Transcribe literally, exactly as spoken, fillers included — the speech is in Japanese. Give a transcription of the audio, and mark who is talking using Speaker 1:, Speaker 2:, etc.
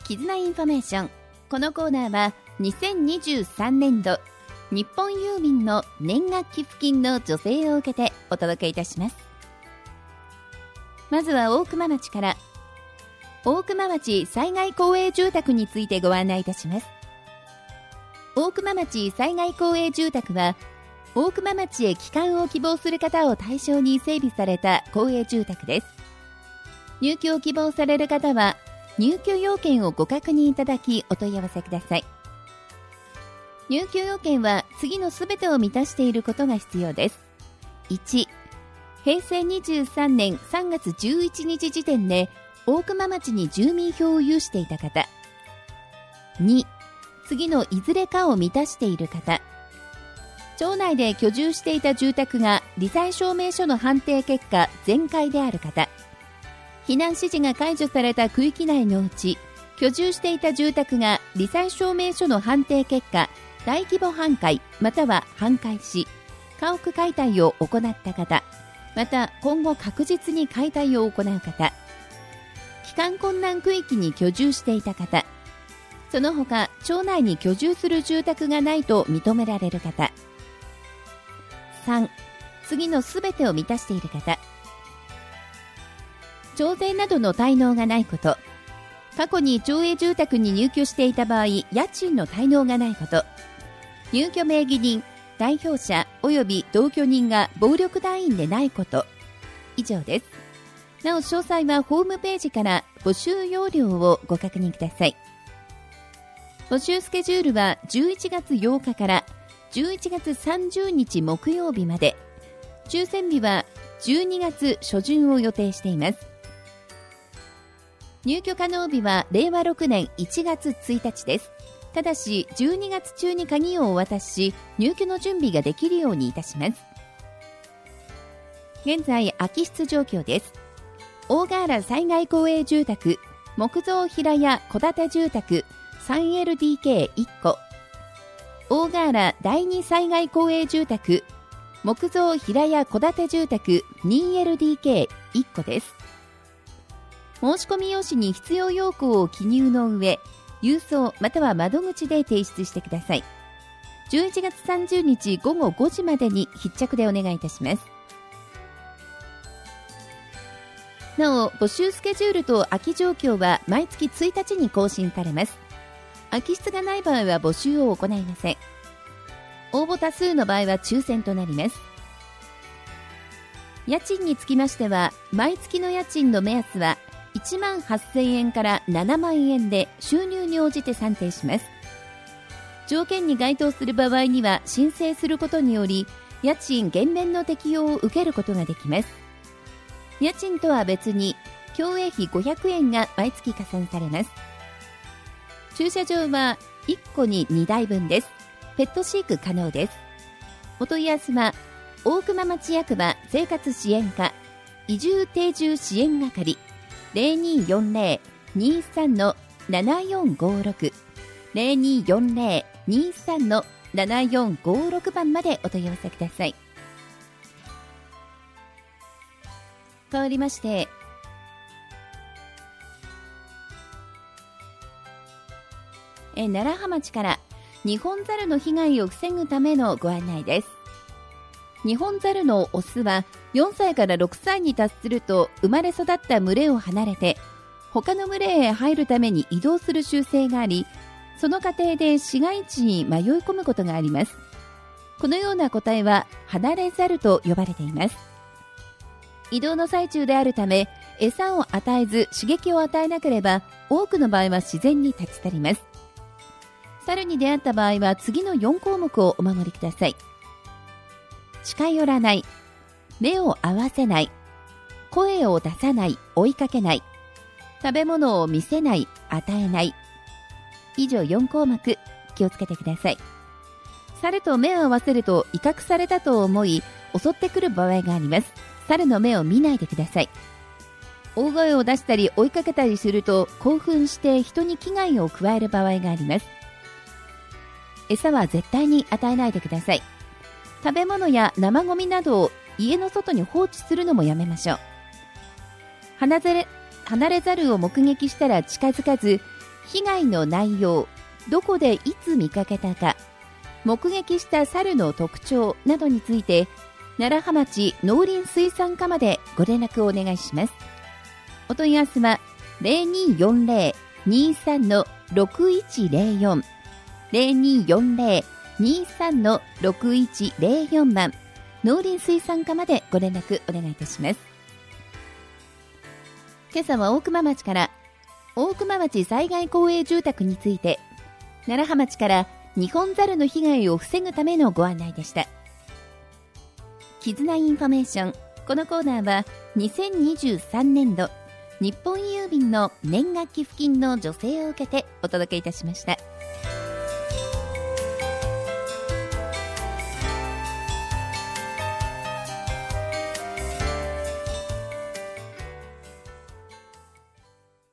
Speaker 1: 絆インフォメーション。このコーナーはにせんにじゅうさんねんど日本郵便の年額寄付金の助成を受けてお届けいたします。まずは大熊町から。大熊町災害公営住宅についてご案内いたします。大熊町災害公営住宅は、大熊町へ帰還を希望する方を対象に整備された公営住宅です。入居を希望される方は、入居要件をご確認いただきお問い合わせください。入居要件は次のすべてを満たしていることが必要です。いち、へいせいにじゅうさんねんさんがつじゅういちにち時点で大熊町に住民票を有していた方。に、次のいずれかを満たしている方。町内で居住していた住宅が罹災証明書の判定結果全壊である方。避難指示が解除された区域内のうち、居住していた住宅が罹災証明書の判定結果大規模半壊または半壊し、家屋解体を行った方、また今後確実に解体を行う方、帰還困難区域に居住していた方、その他町内に居住する住宅がないと認められる方。さん、次のすべてを満たしている方。徴税などの滞納がないこと。過去に町営住宅に入居していた場合、家賃の滞納がないこと。入居名義人、代表者及び同居人が暴力団員でないこと。以上です。なお詳細はホームページから募集要領をご確認ください。募集スケジュールはじゅういちがつようかからじゅういちがつさんじゅうにち木曜日まで。抽選日はじゅうにがつしょじゅんを予定しています。入居可能日はれいわろくねんいちがつついたちです。ただしじゅうにがつちゅうに鍵をお渡しし、入居の準備ができるようにいたします。現在空き室状況です。大河原災害公営住宅、木造平屋戸建て住宅 スリーエルディーケーいっこ、大河原第二災害公営住宅、木造平屋戸建て住宅 ツーエルディーケーいっこです。申し込み用紙に必要要項を記入の上、郵送または窓口で提出してください。じゅういちがつさんじゅうにちごごごじまでに必着でお願いいたします。なお、募集スケジュールと空き状況は毎月ついたちに更新されます。空き室がない場合は募集を行いません。応募多数の場合は抽選となります。家賃につきましては、毎月の家賃の目安はいちまんはっせんえんからななまんえんで収入に応じて算定します。条件に該当する場合には申請することにより、家賃減免の適用を受けることができます。家賃とは別に共営費ごひゃくえんが毎月加算されます。駐車場はいっこににだいぶんです。ペット飼育可能です。お問い合わせは大熊町役場生活支援課移住定住支援係 ゼロにーよんゼロ にーさん ななよんごろく ゼロにーよんゼロ にーさん ななよんごろく 番までお問い合わせください。変わりまして、え楢葉町からニホンザルの被害を防ぐためのご案内です。ニホンザルのオスはよんさいからろくさいに達すると生まれ育った群れを離れて他の群れへ入るために移動する習性があり、その過程で市街地に迷い込むことがあります。このような個体は離れザルと呼ばれています。移動の最中であるため、餌を与えず刺激を与えなければ多くの場合は自然に立ち去ります。猿に出会った場合は次のよんこうもくをお守りください。近寄らない、目を合わせない、声を出さない、追いかけない、食べ物を見せない、与えない。以上よんこうもく、気をつけてください。猿と目を合わせると威嚇されたと思い襲ってくる場合があります。猿の目を見ないでください。大声を出したり追いかけたりすると興奮して人に危害を加える場合があります。餌は絶対に与えないでください。食べ物や生ゴミなどを家の外に放置するのもやめましょう。離れ、離れざるを目撃したら近づかず、 被害の内容、どこでいつ見かけたか、目撃した猿の特徴などについて、楢葉町農林水産課までご連絡をお願いします。お問い合わせは ゼロにーよんゼロ にーさん ろくいちゼロよん ゼロにーよんゼロ にーさん ろくいちゼロよん 番農林水産課までご連絡お願いいたします。今朝は大熊町から大熊町災害公営住宅について、楢葉町からニホンザルの被害を防ぐためのご案内でした。絆インフォメーション、このコーナーはにせんにじゅうさんねんど日本郵便の年賀寄付金の助成を受けてお届けいたしました。